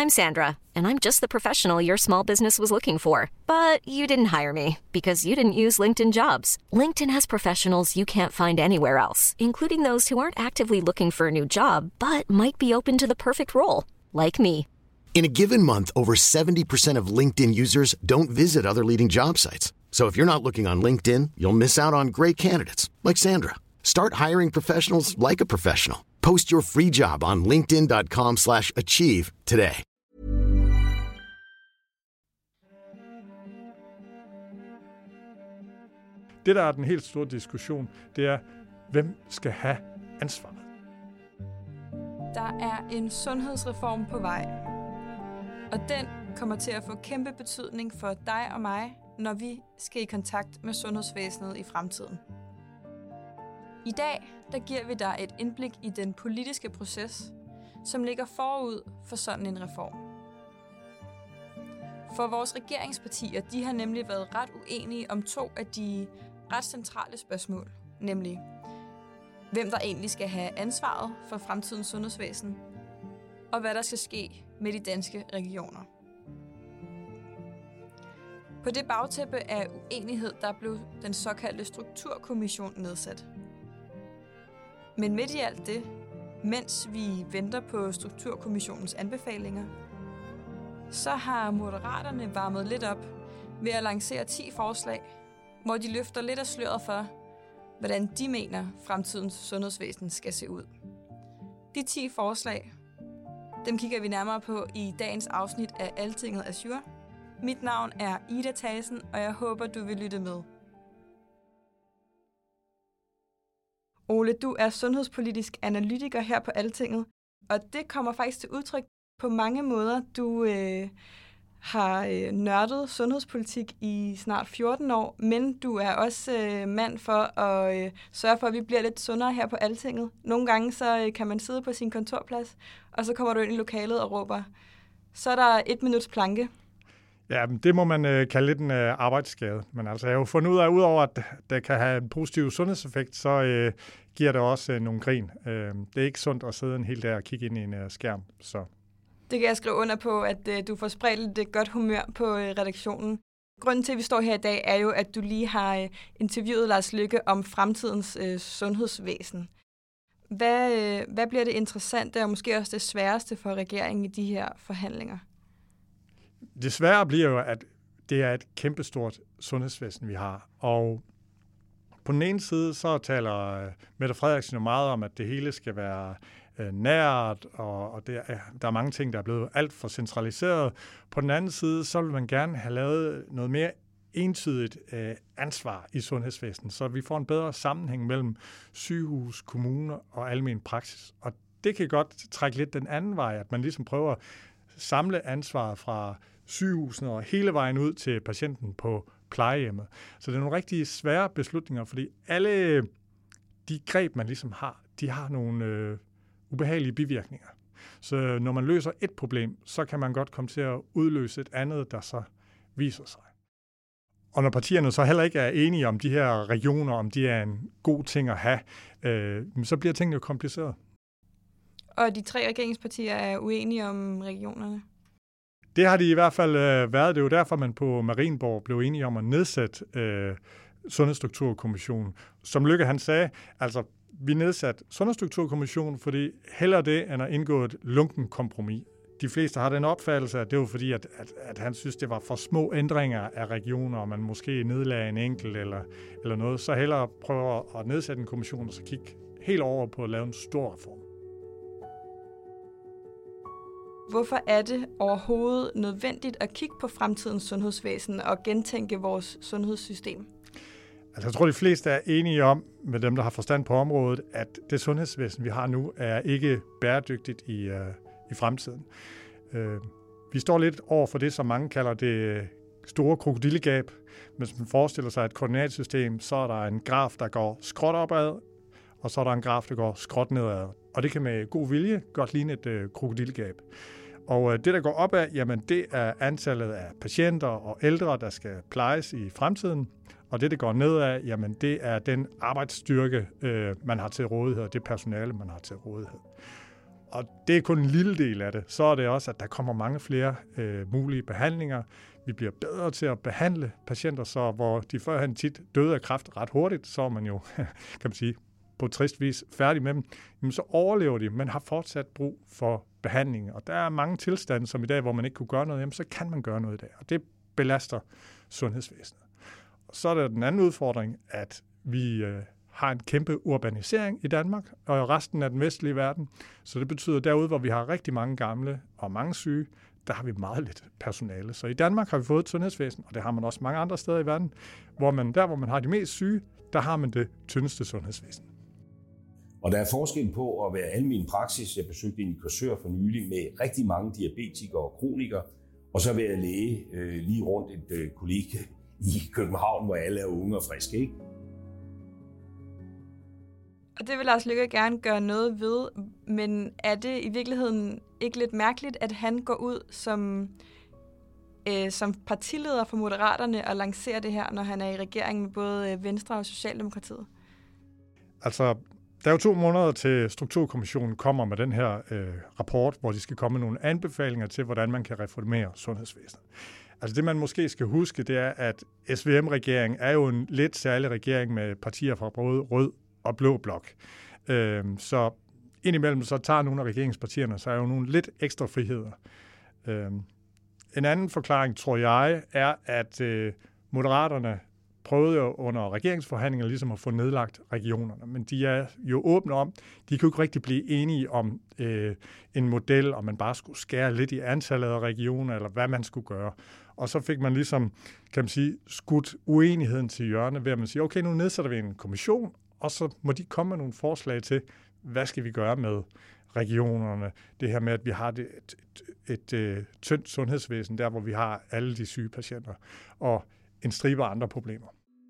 I'm Sandra, and I'm just the professional your small business was looking for. But you didn't hire me because you didn't use LinkedIn Jobs. LinkedIn has professionals you can't find anywhere else, including those who aren't actively looking for a new job, but might be open to the perfect role, like me. In a given month, over 70% of LinkedIn users don't visit other leading job sites. So if you're not looking on LinkedIn, you'll miss out on great candidates like Sandra. Start hiring professionals like a professional. Post your free job on linkedin.com/achieve today. Det, der er den helt store diskussion, det er, hvem skal have ansvaret? Der er en sundhedsreform på vej, og den kommer til at få kæmpe betydning for dig og mig, når vi skal i kontakt med sundhedsvæsenet i fremtiden. I dag, der giver vi dig et indblik i den politiske proces, som ligger forud for sådan en reform. For vores regeringspartier, de har nemlig været ret uenige om to af de ret centrale spørgsmål, nemlig hvem der egentlig skal have ansvaret for fremtidens sundhedsvæsen, og hvad der skal ske med de danske regioner. På det bagtæppe af uenighed, der blev den såkaldte strukturkommission nedsat. Men midt i alt det, mens vi venter på strukturkommissionens anbefalinger, så har Moderaterne varmet lidt op ved at lancere 10 forslag, hvor de løfter lidt af sløret for, hvordan de mener, fremtidens sundhedsvæsen skal se ud. De 10 forslag, dem kigger vi nærmere på i dagens afsnit af Altinget Azure. Mit navn er Ida Thasen, og jeg håber, du vil lytte med. Ole, du er sundhedspolitisk analytiker her på Altinget, og det kommer faktisk til udtryk på mange måder. Du har nørdet sundhedspolitik i snart 14 år, men du er også mand for at sørge for, at vi bliver lidt sundere her på Altinget. Nogle gange så kan man sidde på sin kontorplads, og så kommer du ind i lokalet og råber, så er der 1 minuts planke. Ja, det må man kalde lidt en arbejdsskade. Men altså, jeg har jo fundet ud af, udover at det kan have en positiv sundhedseffekt, så giver det også nogle grin. Det er ikke sundt at sidde en hel dag og kigge ind i en skærm. Så. Det kan jeg skrive under på, at du får spredt lidt godt humør på redaktionen. Grunden til, at vi står her i dag, er jo, at du lige har interviewet Lars Løkke om fremtidens sundhedsvæsen. Hvad bliver det interessante og måske også det sværeste for regeringen i de her forhandlinger? Det svære bliver jo, at det er et kæmpestort sundhedsvæsen, vi har. Og på den ene side, så taler Mette Frederiksen jo meget om, at det hele skal være nært, og der er mange ting, der er blevet alt for centraliseret. På den anden side, så vil man gerne have lavet noget mere entydigt ansvar i sundhedsvæsenet, så vi får en bedre sammenhæng mellem sygehus, kommuner og almen praksis. Og det kan godt trække lidt den anden vej, at man ligesom prøver at samle ansvaret fra sygehusene og hele vejen ud til patienten på plejehjemmet. Så det er nogle rigtig svære beslutninger, fordi alle de greb, man ligesom har, de har nogle ubehagelige bivirkninger. Så når man løser et problem, så kan man godt komme til at udløse et andet, der så viser sig. Og når partierne så heller ikke er enige om de her regioner, om de er en god ting at have, så bliver tingene jo kompliceret. Og de 3 regeringspartier er uenige om regionerne? Det har de i hvert fald været. Det er jo derfor, man på Marienborg blev enige om at nedsætte Sundhedsstrukturkommissionen. Som Løkke han sagde, altså vi nedsatte Sundhedsstrukturkommissionen, fordi hellere det, end at indgå et lunken kompromis. De fleste har den opfattelse, at det var fordi, at han synes, det var for små ændringer af regioner, og man måske nedlagde en enkelt eller noget. Så hellere prøve at nedsætte en kommission, og så kigge helt over på at lave en stor reform. Hvorfor er det overhovedet nødvendigt at kigge på fremtidens sundhedsvæsen og gentænke vores sundhedssystem? Altså, jeg tror, de fleste er enige om, med dem, der har forstand på området, at det sundhedsvæsen, vi har nu, er ikke bæredygtigt i fremtiden. Vi står lidt over for det, som mange kalder det store krokodillegab. Hvis man forestiller sig et koordinatsystem, så er der en graf, der går skråt opad, og så er der en graf, der går skråt nedad. Og det kan med god vilje godt ligne et krokodillegab. Og det, der går opad, jamen det er antallet af patienter og ældre, der skal plejes i fremtiden. Og det, der går nedad, jamen det er den arbejdsstyrke, man har til rådighed, og det personale, man har til rådighed. Og det er kun en lille del af det. Så er det også, at der kommer mange flere mulige behandlinger. Vi bliver bedre til at behandle patienter, så hvor de førhen tit døde af kræft ret hurtigt, så er man jo, kan man sige, på trist vis færdig med dem. Jamen, så overlever de, men har fortsat brug for behandling. Og der er mange tilstande, som i dag, hvor man ikke kunne gøre noget, jamen, så kan man gøre noget i dag. Og det belaster sundhedsvæsenet. Og så er der den anden udfordring, at vi har en kæmpe urbanisering i Danmark og resten af den vestlige verden. Så det betyder, at derude, hvor vi har rigtig mange gamle og mange syge, der har vi meget lidt personale. Så i Danmark har vi fået et sundhedsvæsen, og det har man også mange andre steder i verden, hvor man har de mest syge, der har man det tyndeste sundhedsvæsen. Og der er forskel på at være almen praksis. Jeg besøgte en i Korsør for nylig med rigtig mange diabetikere og kronikere, og så være læge lige rundt et kollega i København, hvor alle er unge og friske, ikke? Og det vil Lars Løkke gerne gøre noget ved, men er det i virkeligheden ikke lidt mærkeligt, at han går ud som partileder for Moderaterne og lancerer det her, når han er i regering med både Venstre og Socialdemokratiet? Altså, der er jo 2 måneder til Strukturkommissionen kommer med den her rapport, hvor de skal komme med nogle anbefalinger til, hvordan man kan reformere sundhedsvæsenet. Altså det, man måske skal huske, det er, at SVM-regeringen er jo en lidt særlig regering med partier fra både rød og blå blok. Så indimellem så tager nogle af regeringspartierne så er jo nogle lidt ekstra friheder. En anden forklaring, tror jeg, er, at Moderaterne prøvede jo under regeringsforhandlinger ligesom at få nedlagt regionerne, men de er jo åbne om, de kan jo ikke rigtig blive enige om en model, om man bare skulle skære lidt i antallet af regioner, eller hvad man skulle gøre. Og så fik man ligesom, kan man sige, skudt uenigheden til hjørne ved at man siger, okay, nu nedsætter vi en kommission, og så må de komme med nogle forslag til, hvad skal vi gøre med regionerne. Det her med, at vi har et tyndt sundhedsvæsen, der hvor vi har alle de syge patienter, og en stribe andre problemer.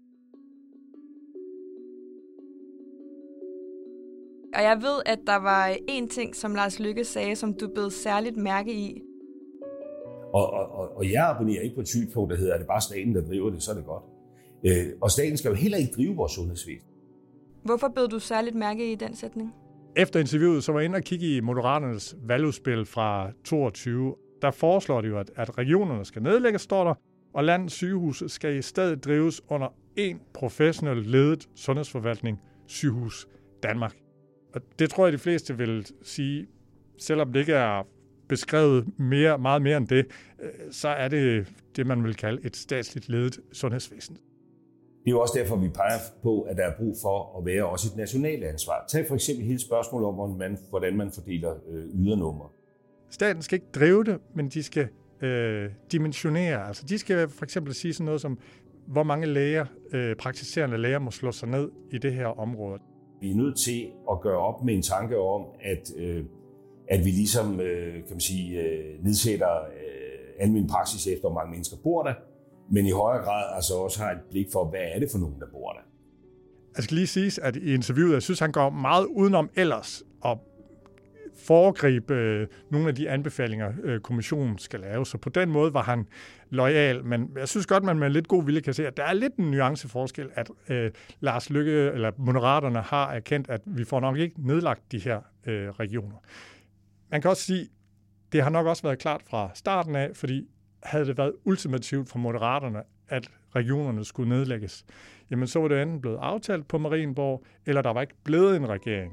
Og jeg ved, at der var en ting, som Lars Løkke sagde, som du bed særligt mærke i. Og jeg abonnerer ikke på et synspunkt, der hedder, at det bare staten, der driver det, så er det godt. Og staten skal jo heller ikke drive vores sundhedsvæsen. Hvorfor bed du særligt mærke i den sætning? Efter interviewet, så var jeg inde og kigge i Moderaternes valgudspil fra 22. Der foreslår de jo, at regionerne skal nedlægges, står der, og landets sygehuse skal i stedet drives under en professionelt ledet sundhedsforvaltning, Sygehus Danmark. Og det tror jeg, de fleste vil sige, selvom det ikke er beskrevet meget mere end det, så er det, man vil kalde et statsligt ledet sundhedsvæsen. Det er jo også derfor, vi peger på, at der er brug for at være også et nationalt ansvar. Tag for eksempel hele spørgsmålet om, hvordan man fordeler ydernumre. Staten skal ikke drive det, men de skal dimensionere. Altså, de skal for eksempel sige sådan noget som, hvor mange læger, praktiserende læger må slå sig ned i det her område. Vi er nødt til at gøre op med en tanke om, at vi ligesom, kan man sige, nedsætter almen praksis efter, hvor mange mennesker bor der, men i højere grad altså også har et blik for, hvad er det for nogen, der bor der. Jeg skal lige sige, at i interviewet, jeg synes, han går meget udenom ellers at foregribe nogle af de anbefalinger, kommissionen skal lave. Så på den måde var han loyal, men jeg synes godt, man med lidt god vilje kan se, at der er lidt en nuanceforskel, at Lars Løkke eller Moderaterne har erkendt, at vi får nok ikke nedlagt de her regioner. Man kan også sige, det har nok også været klart fra starten af, fordi havde det været ultimativt for Moderaterne, at regionerne skulle nedlægges, jamen så var det enten blevet aftalt på Marienborg, eller der var ikke blevet en regering.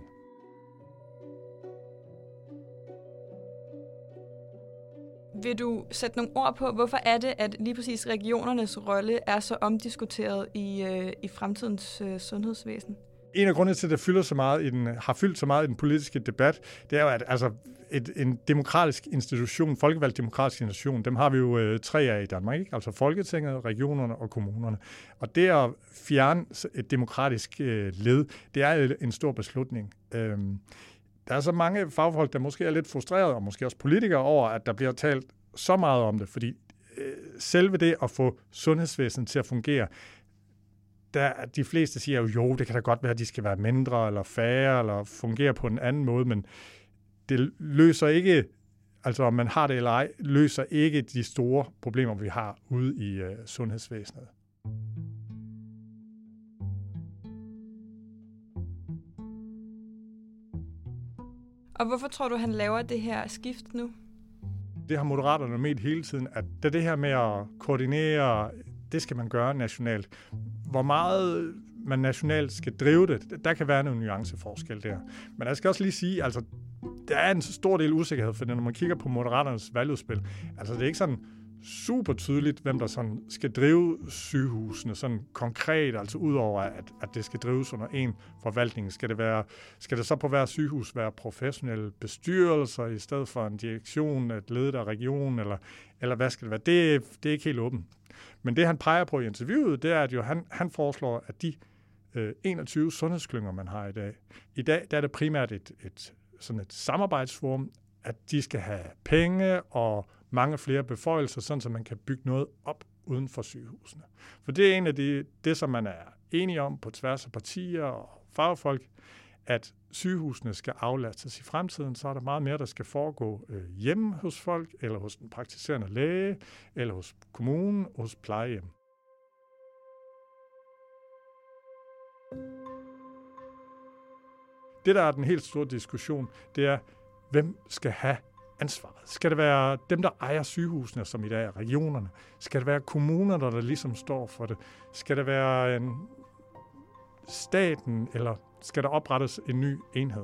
Vil du sætte nogle ord på, hvorfor er det, at lige præcis regionernes rolle er så omdiskuteret i fremtidens sundhedsvæsen? En af grundene til, at det har fyldt så meget i den politiske debat, det er jo, at altså, en demokratisk institution, folkevalgt demokratisk institution, dem har vi jo 3 af i Danmark, ikke? Altså Folketinget, regionerne og kommunerne. Og det at fjerne et demokratisk led, det er en stor beslutning. Der er så mange fagfolk, der måske er lidt frustrerede, og måske også politikere over, at der bliver talt så meget om det, fordi selve det at få sundhedsvæsenet til at fungere, der de fleste siger jo, det kan da godt være, at de skal være mindre eller færre, eller fungere på en anden måde, men det løser ikke, altså om man har det eller ej, løser ikke de store problemer, vi har ude i sundhedsvæsenet. Og hvorfor tror du, han laver det her skift nu? Det har Moderaterne ment hele tiden, at det her med at koordinere, det skal man gøre nationalt. Hvor meget man nationalt skal drive det, der kan være nogle nuanceforskel der. Men jeg skal også lige sige, altså, der er en stor del usikkerhed, for når man kigger på Moderaternes valgudspil, altså det er ikke sådan super tydeligt, hvem der sådan skal drive sygehusene sådan konkret, altså udover at det skal drives under en forvaltning. Skal det så på hver sygehus være professionelle bestyrelser i stedet for en direktion, et ledet af regionen, eller hvad skal det være? Det er ikke helt åbent. Men det, han peger på i interviewet, det er, at jo han foreslår, at de 21 sundhedsklynger, man har i dag. I dag der er det primært sådan et samarbejdsforum, at de skal have penge og mange flere beføjelser, sådan så man kan bygge noget op uden for sygehusene. For det er en af det, som man er enige om på tværs af partier og fagfolk, at sygehusene skal aflastes i fremtiden, så er der meget mere, der skal foregå hjemme hos folk, eller hos den praktiserende læge, eller hos kommunen, hos plejehjem. Det, der er den helt store diskussion, det er, hvem skal have ansvaret? Skal det være dem, der ejer sygehusene, som i dag er regionerne? Skal det være kommunerne, der ligesom står for det? Skal det være staten, eller skal der oprettes en ny enhed?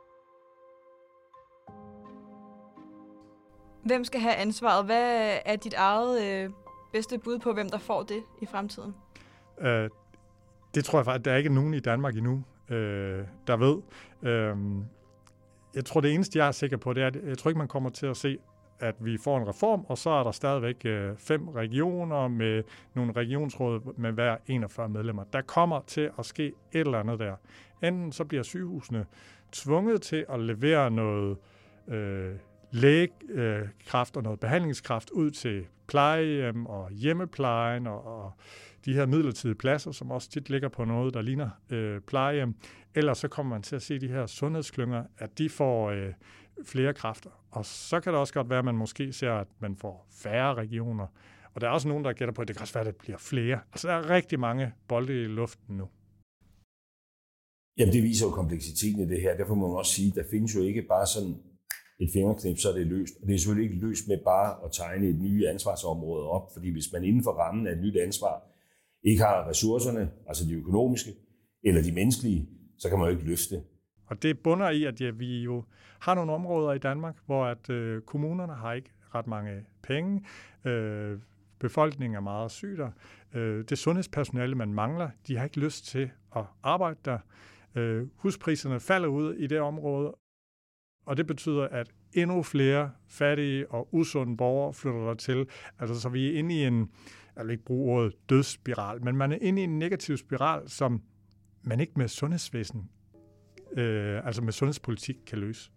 Hvem skal have ansvaret? Hvad er dit eget bedste bud på, hvem der får det i fremtiden? Det tror jeg faktisk, at der ikke er nogen i Danmark endnu, der ved. Jeg tror, det eneste, jeg er sikker på, det er, at jeg tror ikke, man kommer til at se, at vi får en reform, og så er der stadigvæk 5 regioner med nogle regionsråd med hver 41 medlemmer. Der kommer til at ske et eller andet der. Enten så bliver sygehusene tvunget til at levere noget lægekraft og noget behandlingskraft ud til plejehjem og hjemmeplejen og de her midlertidige pladser, som også tit ligger på noget, der ligner plejehjem. Ellers så kommer man til at se de her sundhedsklynger, at de får flere kræfter. Og så kan det også godt være, at man måske ser, at man får færre regioner. Og der er også nogen, der gætter på, at det kan også være, at det bliver flere. Altså der er rigtig mange bolde i luften nu. Jamen det viser jo kompleksiteten i det her. Derfor må man også sige, at der findes jo ikke bare sådan et fingerknip, så er det løst. Og det er selvfølgelig ikke løst med bare at tegne et nye ansvarsområde op, fordi hvis man inden for rammen af et nyt ansvar ikke har ressourcerne, altså de økonomiske eller de menneskelige, så kan man jo ikke løfte. Og det bunder i, at vi jo har nogle områder i Danmark, hvor at kommunerne har ikke ret mange penge. Befolkningen er meget syg der. Det sundhedspersonale, man mangler, de har ikke lyst til at arbejde der. Huspriserne falder ud i det område, og det betyder, at endnu flere fattige og usunde borgere flytter der til. Altså, så vi er inde i jeg vil ikke bruge ordet dødsspiral, men man er inde i en negativ spiral, som man ikke med sundhedsvæsen, altså med sundhedspolitik, kan løse.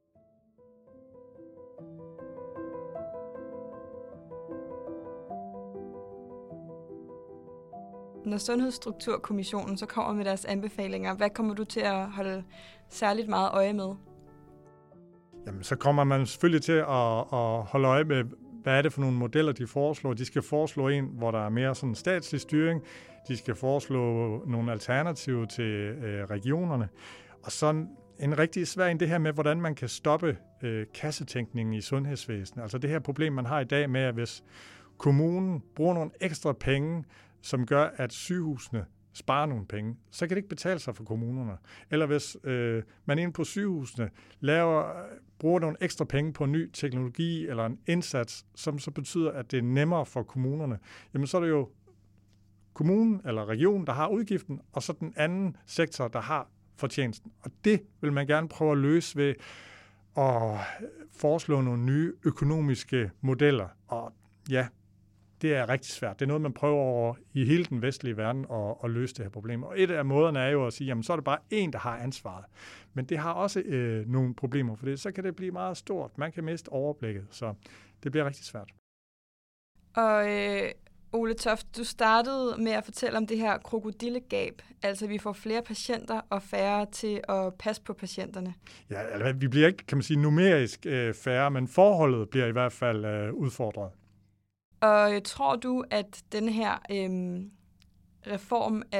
Når Sundhedsstrukturkommissionen så kommer med deres anbefalinger, hvad kommer du til at holde særligt meget øje med? Jamen, så kommer man selvfølgelig til at holde øje med, hvad er det for nogle modeller, de foreslår. De skal foreslå en, hvor der er mere sådan statslig styring. De skal foreslå nogle alternativer til regionerne. Og sådan en rigtig svær en det her med, hvordan man kan stoppe kassetænkningen i sundhedsvæsenet. Altså det her problem, man har i dag med, at hvis kommunen bruger nogle ekstra penge, som gør, at sygehusene sparer nogle penge, så kan det ikke betale sig for kommunerne. Eller hvis man inde på sygehusene bruger nogle ekstra penge på en ny teknologi eller en indsats, som så betyder, at det er nemmere for kommunerne, jamen så er det jo kommunen eller regionen, der har udgiften, og så den anden sektor, der har fortjenesten. Og det vil man gerne prøve at løse ved at foreslå nogle nye økonomiske modeller. Og ja, det er rigtig svært. Det er noget, man prøver over i hele den vestlige verden at løse det her problem. Og et af måderne er jo at sige, jamen så er det bare en, der har ansvaret. Men det har også nogle problemer, for det. Så kan det blive meget stort. Man kan miste overblikket, så det bliver rigtig svært. Og Ole Toft, du startede med at fortælle om det her krokodillegab. Altså, vi får flere patienter og færre til at passe på patienterne. Ja, altså, vi bliver ikke, kan man sige, numerisk færre, men forholdet bliver i hvert fald udfordret. Og tror du, at den her reform af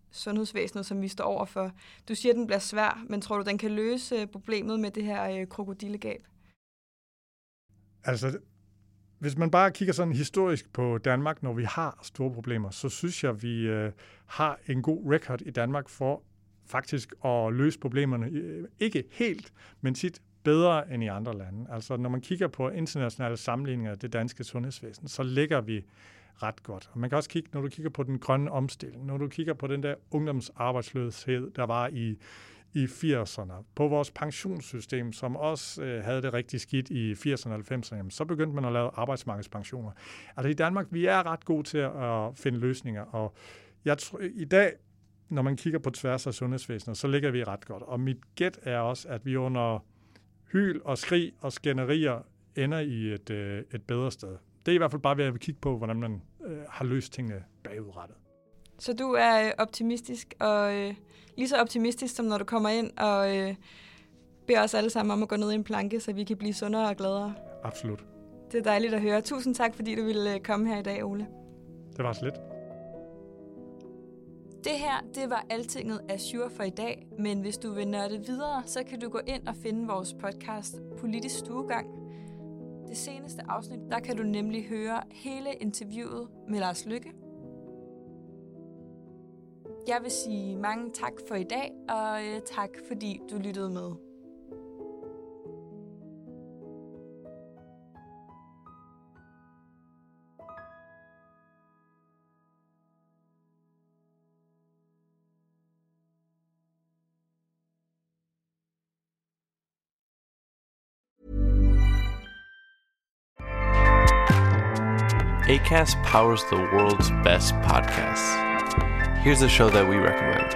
sundhedsvæsenet, som vi står overfor. Du siger, at den bliver svær, men tror du, den kan løse problemet med det her krokodillegab? Altså, hvis man bare kigger sådan historisk på Danmark, når vi har store problemer, så synes jeg, vi har en god record i Danmark for faktisk at løse problemerne. Ikke helt, men tit bedre end i andre lande. Altså, når man kigger på internationale sammenligninger af det danske sundhedsvæsen, så ligger vi ret godt. Og man kan også kigge, når du kigger på den grønne omstilling, når du kigger på den der ungdomsarbejdsløshed, der var i 80'erne, på vores pensionssystem, som også havde det rigtig skidt i 80'erne og 90'erne, så begyndte man at lave arbejdsmarkedspensioner. Altså i Danmark, vi er ret gode til at finde løsninger, og jeg tror, i dag, når man kigger på tværs af sundhedsvæsenet, så ligger vi ret godt. Og mit gæt er også, at vi under hyl og skrig og skænderier ender i et bedre sted. Det er i hvert fald bare ved at kigge på, hvordan man har løst tingene bagudrettet. Så du er optimistisk, og lige så optimistisk, som når du kommer ind og beder os alle sammen om at gå ned i en planke, så vi kan blive sundere og gladere. Absolut. Det er dejligt at høre. Tusind tak, fordi du ville komme her i dag, Ole. Det var så lidt. Det her, det var Altinget Azure for i dag, men hvis du vil nørde videre, så kan du gå ind og finde vores podcast Politisk Stuegang. Det seneste afsnit, der kan du nemlig høre hele interviewet med Lars Løkke. Jeg vil sige mange tak for i dag, og tak fordi du lyttede med. Acast powers the world's best podcasts. Here's a show that we recommend.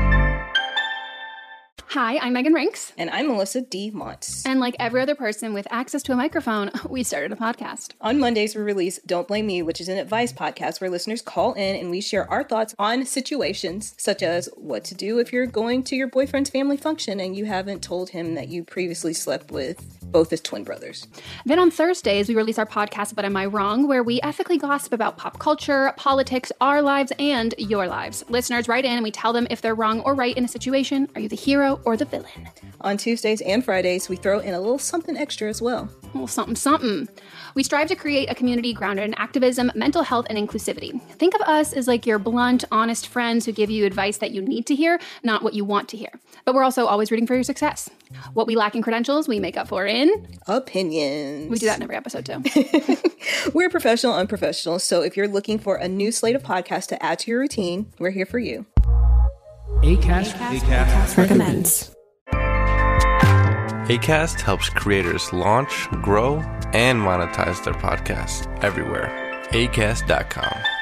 Hi, I'm Megan Rinks. And I'm Melissa D. Montz. And like every other person with access to a microphone, we started a podcast. On Mondays, we release Don't Blame Me, which is an advice podcast where listeners call in and we share our thoughts on situations such as what to do if you're going to your boyfriend's family function and you haven't told him that you previously slept with both his twin brothers. Then on Thursdays, we release our podcast, But Am I Wrong?, where we ethically gossip about pop culture, politics, our lives, and your lives. Listeners write in and we tell them if they're wrong or right in a situation. Are you the hero or the villain? On Tuesdays and Fridays, we throw in a little something extra as well. A little something, something. We strive to create a community grounded in activism, mental health, and inclusivity. Think of us as like your blunt, honest friends who give you advice that you need to hear, not what you want to hear. But we're also always rooting for your success. What we lack in credentials, we make up for in opinions. We do that in every episode too. We're professional, unprofessional. So if you're looking for a new slate of podcasts to add to your routine, we're here for you. Acast recommends. Acast helps creators launch, grow, and monetize their podcasts everywhere. Acast.com.